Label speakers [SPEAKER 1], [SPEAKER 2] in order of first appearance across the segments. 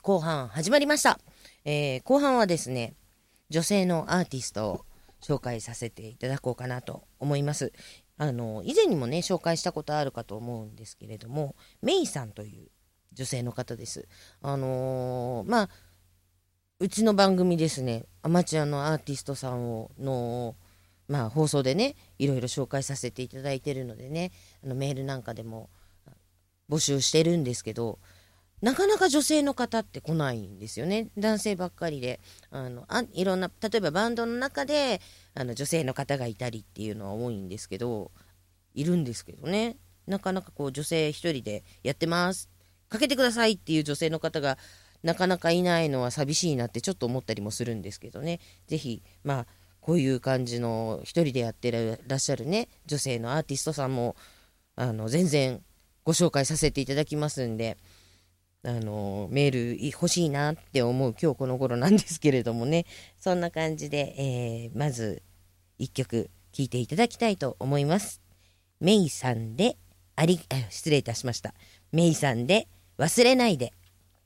[SPEAKER 1] 後半始まりました。後半はですね、女性のアーティストを紹介させていただこうかなと思います。以前にもね紹介したことあるかと思うんですけれども、メイさんという女性の方です。うちの番組ですね、アマチュアのアーティストさんを放送でねいろいろ紹介させていただいてるのでね、メールなんかでも募集してるんですけど、なかなか女性の方って来ないんですよね。男性ばっかりで、いろんな、例えばバンドの中で女性の方がいたりっていうのは多いんですけど、いるんですけどね、なかなかこう女性一人でやってます、かけてくださいっていう女性の方がなかなかいないのは寂しいなってちょっと思ったりもするんですけどね。ぜひこういう感じの一人でやってらっしゃるね女性のアーティストさんも全然ご紹介させていただきますんで、メール欲しいなって思う今日この頃なんですけれどもね、そんな感じで、まず一曲聴いていただきたいと思います。メイさんで失礼いたしました。メイさんで忘れないで。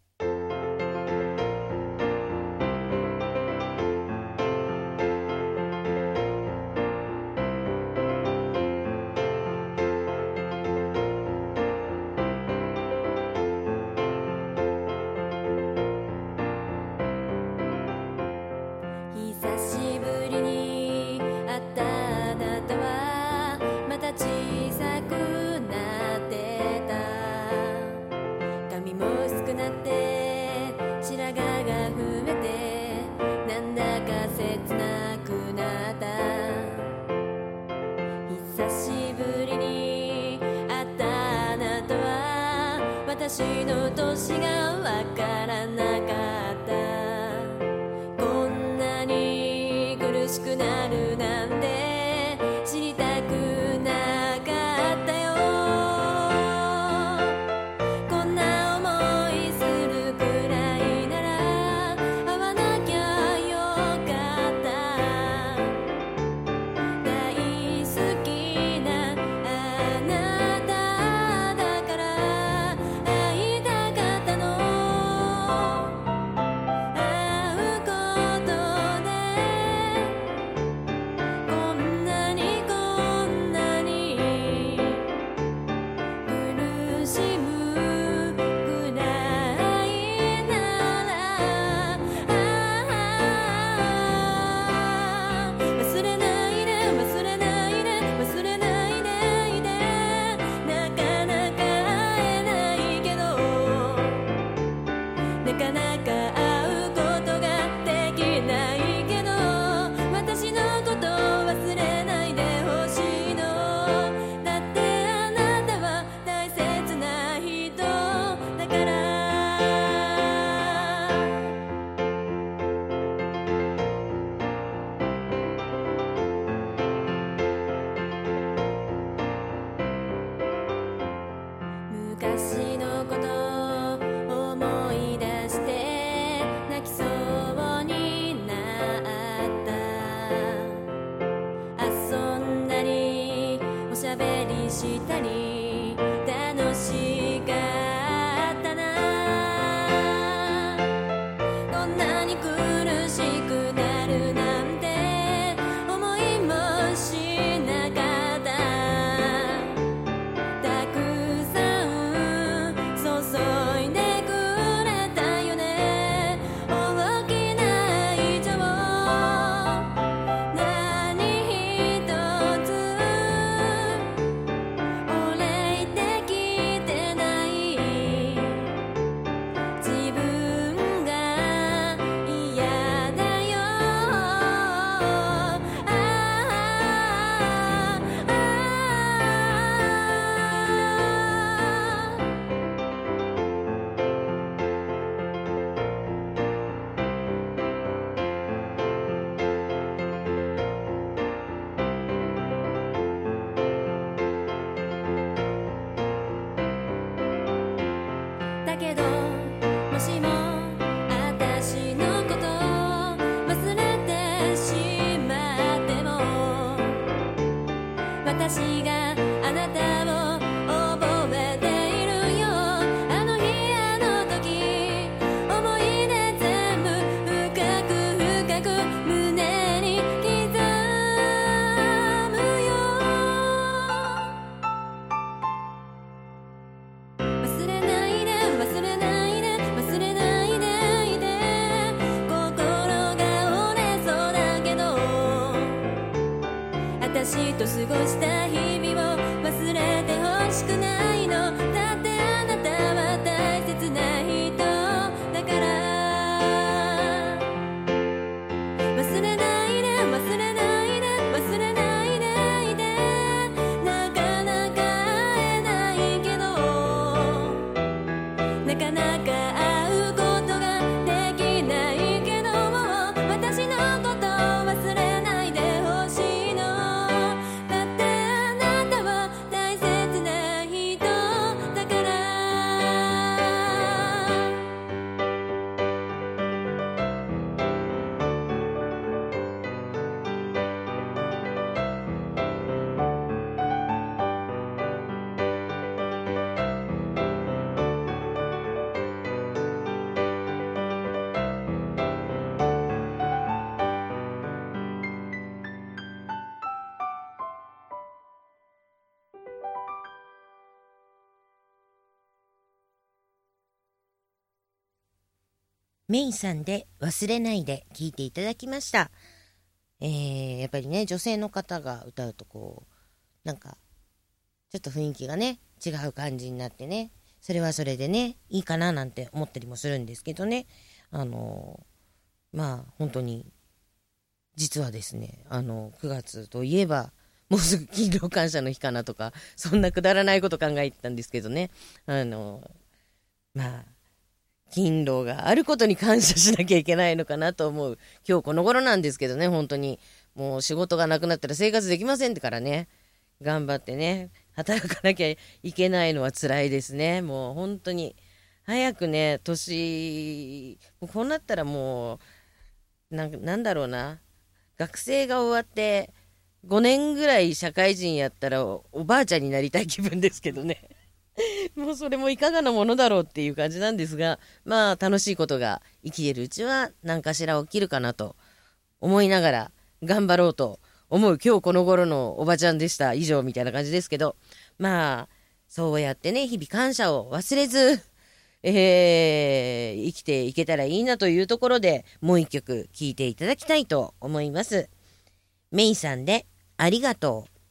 [SPEAKER 2] 私の年がわからなかった、こんなに苦しくなるなんて知りたくなかったよ。こんな思いするくらいなら会わなきゃよかった。大好きなあなただから会いたかったの。 と過ごした日々を忘れてほしくないの。だってあなたは大切な人だから。忘れないで忘れないで忘れないでなかなか会えないけど、なかなか会うことができないけど、私のこと忘れないでほしいの。だってあなたは大切な人だから。
[SPEAKER 1] メイさんで忘れないで聞いていただきました。やっぱりね、女性の方が歌うとこうなんかちょっと雰囲気がね違う感じになってね、それはそれでねいいかななんて思ったりもするんですけどね。まあ本当に実はですね、9月といえばもうすぐ勤労感謝の日かなとか、そんなくだらないこと考えてたんですけどね。まあ勤労があることに感謝しなきゃいけないのかなと思う今日この頃なんですけどね。本当にもう仕事がなくなったら生活できませんからね、頑張ってね働かなきゃいけないのは辛いですね。もう本当に早くね、年もうこうなったらもうなんだろうな、学生が終わって5年ぐらい社会人やったらおばあちゃんになりたい気分ですけどね。もうそれもいかがなものだろうっていう感じなんですが、まあ楽しいことが生きてるうちは何かしら起きるかなと思いながら頑張ろうと思う今日この頃のおばちゃんでした。以上みたいな感じですけど、まあそうやってね日々感謝を忘れず、生きていけたらいいなというところで、もう一曲聴いていただきたいと思います。メイさんでありがとう。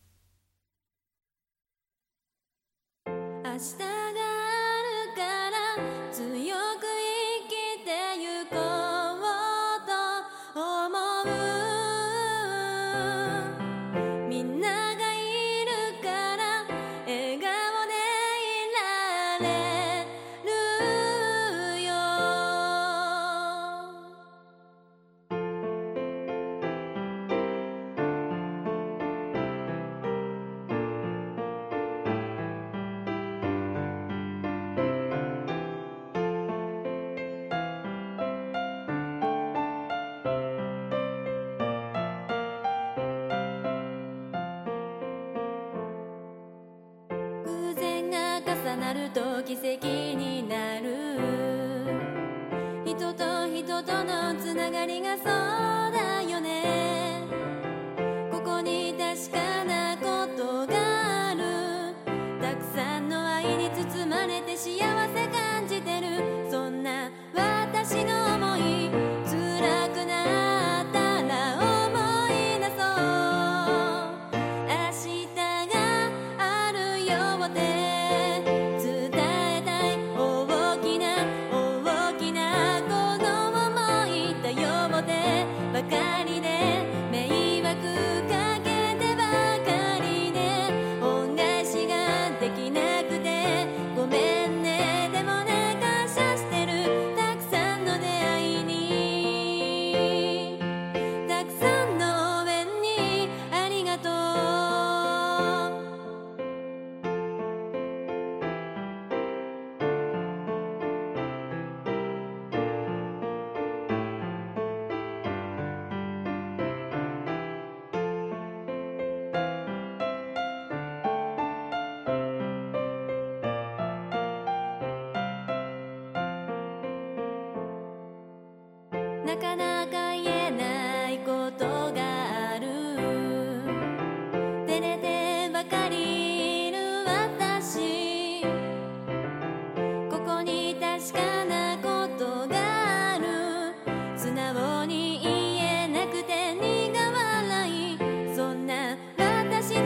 [SPEAKER 2] 明日があるから強く生きてゆこうと思う。みんながいるから笑顔でいられるよ。偶然が重なると奇跡になる。人と人とのつながりがそうだよね。ここに確かなことがある。たくさんの愛に包まれて幸せ感じてる。そんな私の想い、辛くなったら思い出そう。明日があるよって伝えたい。大きな大きなこの想いだよってばかりで、迷惑かけてばかりで、恩返しができなくてごめんね。でもね感謝してる。たくさんの出会いに、たくさんの応援にありがとう。なかなか言えないことがある。照れてばかりいる私、ここに確かなことがある。素直に言えなくて苦笑い。そんな私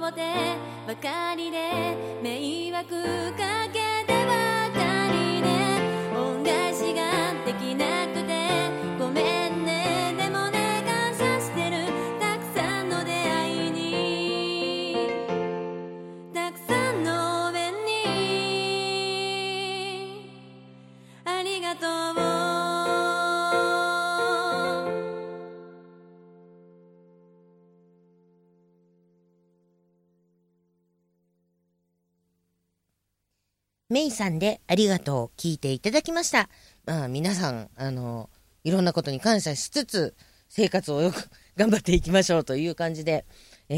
[SPEAKER 2] 表ばかりで迷惑かけてばかりで恩返しができなくてごめんね。でもね感謝してるたくさんの出会いにたくさんの縁にありがとう。
[SPEAKER 1] メイさんでありがとう聞いていただきました。皆さんいろんなことに感謝しつつ生活をよく頑張っていきましょうという感じで、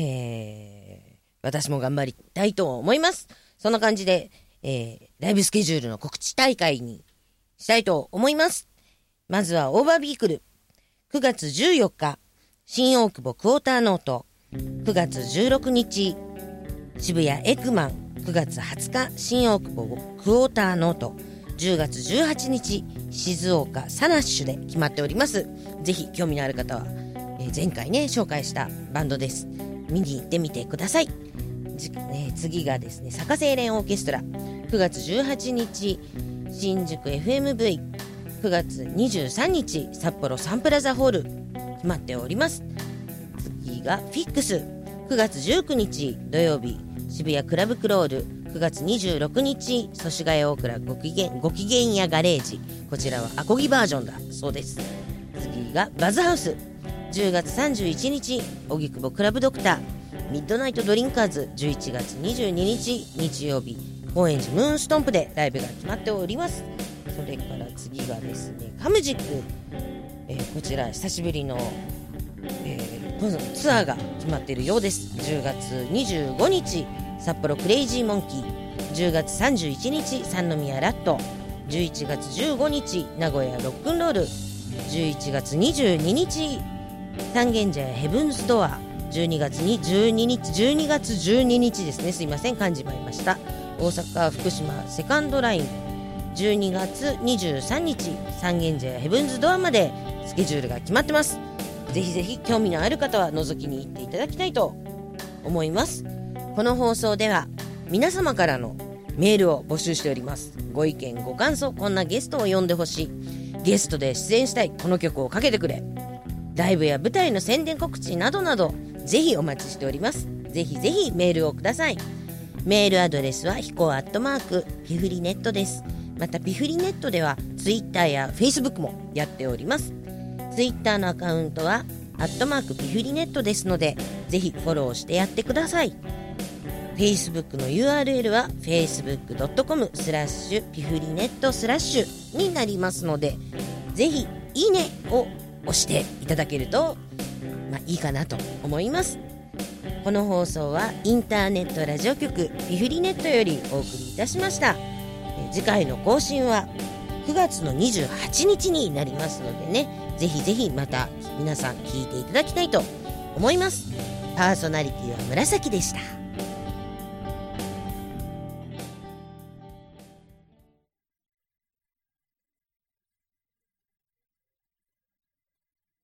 [SPEAKER 1] 私も頑張りたいと思います。そんな感じで、ライブスケジュールの告知大会にしたいと思います。まずはオーバービークル9月14日新大久保クォーターノート、9月16日渋谷エクマン、9月20日新大久保クォーターノート、10月18日静岡サナッシュで決まっております。ぜひ興味のある方は、前回ね紹介したバンドです。見に行ってみてください。次がですね坂清廉オーケストラ、9月18日新宿 FMV、 9月23日札幌サンプラザホール決まっております。次がフィックス、9月19日土曜日渋谷クラブクロール、9月26日祖師ヶ谷大倉ごきげんやガレージ、こちらはアコギバージョンだそうです。次がバズハウス、10月31日荻窪クラブドクター、ミッドナイトドリンカーズ、11月22日日曜日高円寺ムーンストンプでライブが決まっております。それから次がですねカムジック、こちら久しぶりの、ツアーが決まっているようです。10月25日札幌クレイジーモンキー、10月31日三宮ラット、11月15日名古屋ロックンロール、11月22日三軒茶屋ヘブンズドア、12月12日ですね、すいません漢字もありました、大阪福島セカンドライン、12月23日三軒茶屋ヘブンズドアまでスケジュールが決まってます。ぜひぜひ興味のある方は覗きに行っていただきたいと思います。この放送では皆様からのメールを募集しております。ご意見ご感想、こんなゲストを呼んでほしい、ゲストで出演したい、この曲をかけてくれ、ライブや舞台の宣伝告知などなどぜひお待ちしております。ぜひぜひメールをください。メールアドレスはひこピフリネットです。またピフリネットではツイッターやフェイスブックもやっております。ツイッターのアカウントはピフリネットですのでぜひフォローしてやってください。Facebook の URL は facebook.com/ピフリネット/になりますので、ぜひいいねを押していただけるといいかなと思います。この放送はインターネットラジオ局ピフリネットよりお送りいたしました。次回の更新は9月の28日になりますのでね、ぜひぜひまた皆さん聞いていただきたいと思います。パーソナリティは紫でした。